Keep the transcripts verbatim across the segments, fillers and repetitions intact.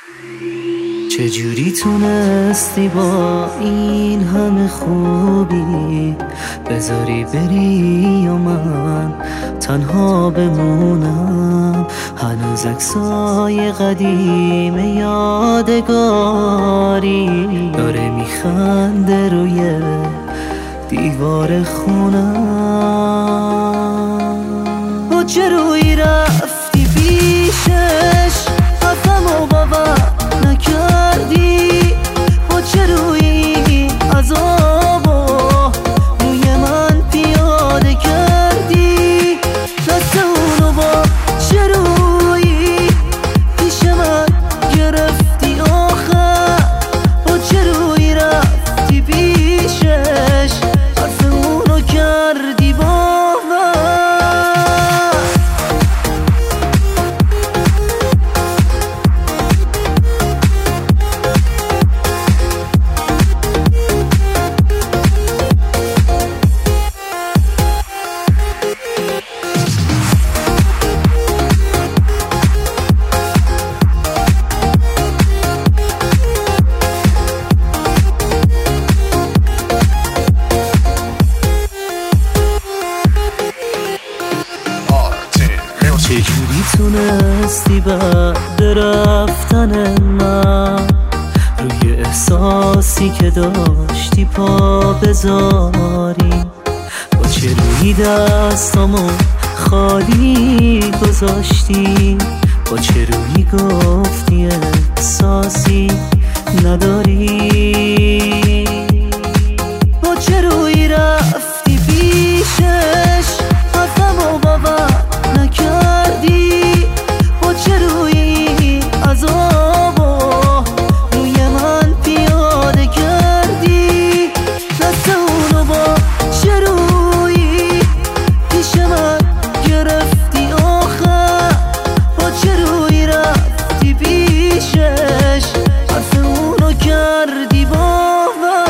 چجوری تونستی با این همه خوبی بذاری بری و من تنها بمونم؟ هنوز عکسای قدیم یادگاری داره میخنده روی دیوار خونم. با چه روی رفتی پیشش حرفمو باور نکردی؟ با چه روی عذابو روی من پیاده کردی؟ دست اونو با چه روی پیش من گرفتی آخر؟ با چه روی رفتی پیشش حرف اونو کردی باور؟ چجوری تونستی بعد رفتن من روی احساسی که داشتی پا بذاری؟ با چه روی دستامو خالی گذاشتی؟ با چه روی گفتی احساسی نداری؟ با چه روی رفتی پیشش حرفمو باور نکردی؟ با چه روی عذابو روی من پیاده کردی؟ دست اونو با چه روی پیش من گرفتی آخر؟ با چه روی رفتی پیشش حرف اونو کردی باور؟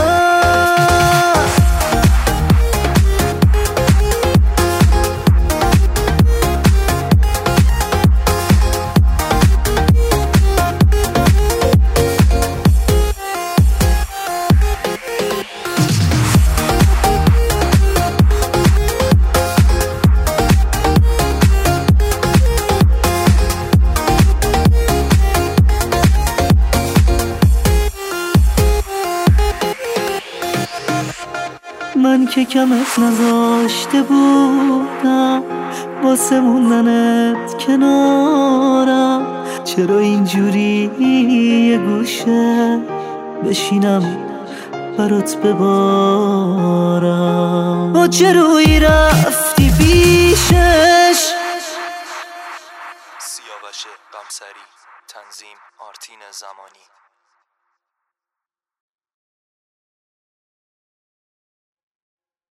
من که کمت نذاشته بودم واسه موندنت کنارم، چرا اینجوری یه گوشه بشینم برات ببارم؟ با چه روی رفتی پیشش؟ سیاوش قمصری، تنظیم آرتین زمانی.